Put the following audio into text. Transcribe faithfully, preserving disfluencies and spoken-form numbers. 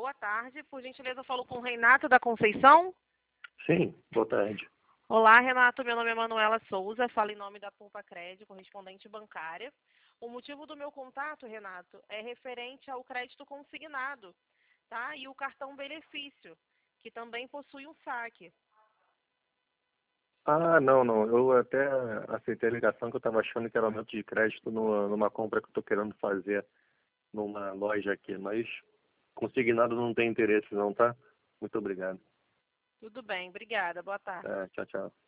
boa tarde. Por gentileza, eu falo com o Renato da Conceição. Sim, boa tarde. Olá, Renato. Meu nome é Manuela Souza. Falo em nome da Pulpa Crédito, correspondente bancária. O motivo do meu contato, Renato, é referente ao crédito consignado, tá? E o cartão benefício, que também possui um saque. Ah, não, não. Eu até aceitei a ligação que eu estava achando que era aumento de crédito numa, numa compra que eu estou querendo fazer numa loja aqui. Mas consignado não tem interesse não, tá? Muito obrigado. Tudo bem, obrigada. Boa tarde. É, tchau, tchau.